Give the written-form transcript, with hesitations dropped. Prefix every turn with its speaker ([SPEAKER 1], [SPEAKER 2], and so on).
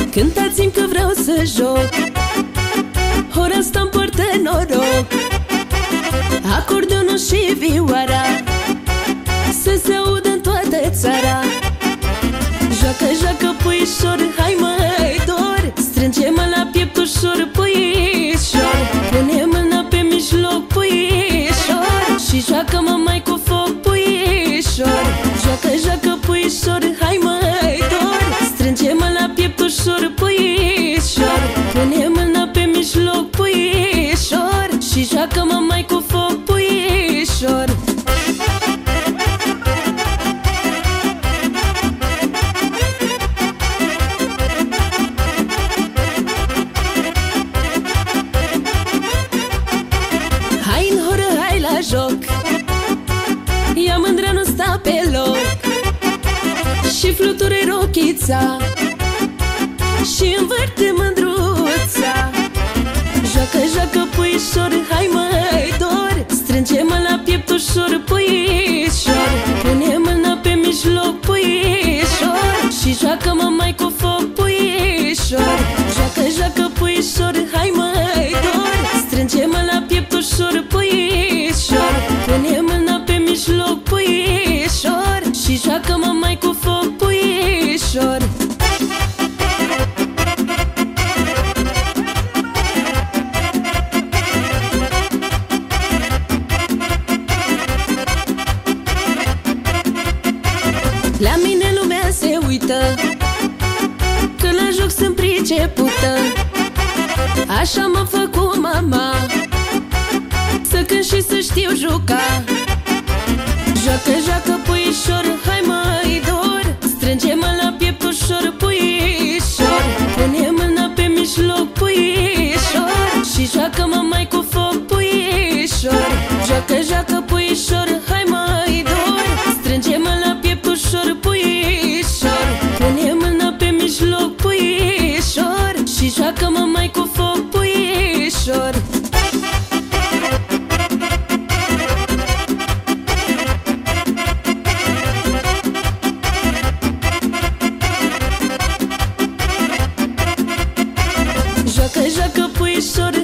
[SPEAKER 1] Cântați-mi că vreau să joc, ora asta îmi poartă noroc. Acordeonul și vioara să se audă în toată țara. Joacă, joacă, puișor, hai măi dor, strânge-mă la piept ușor, puișor. Pune mâna pe mijloc, puișor, și joacă-mă mai cu foc, puișor. Joacă, joacă, puișor, hai măi dor, strânge-mă la piept ușor, puișor. Pune mâna pe mijloc, puișor, și joacă-mă mai cu foc, puișor. Hai în horă, hai la joc, ea mândră nu sta pe loc. Și fluture rochița și învârte mândruța. Joacă, joacă, puișor, hai măi dor, strânge-mă la piept ușor, puișor. Pune mâna pe mijloc, puișor, și joacă-mă mai cu foc, puișor. Joacă, joacă, puișor, hai măi dor, strânge-mă la piept ușor, puișor. Pune mâna pe mijloc, puișor, și joacă-mă mai cu foc, puișor. La mine lumea se uită, că la joc sunt pricepută. Așa m-a făcut mama, să cânt și să știu juca. Joacă, joacă, puișor, hai măi dor, strânge-mă la piept ușor, puișor. Pune mâna pe mijloc, puișor, și joacă-mă mai cu foc, puișor. Joacă, joacă, puișor, hai măi dor, strânge-mă la piept ușor, puișor. Pune mâna pe mijloc, puișor, și joacă-mă mai cu foc, puișor. Joacă, joacă, puișor,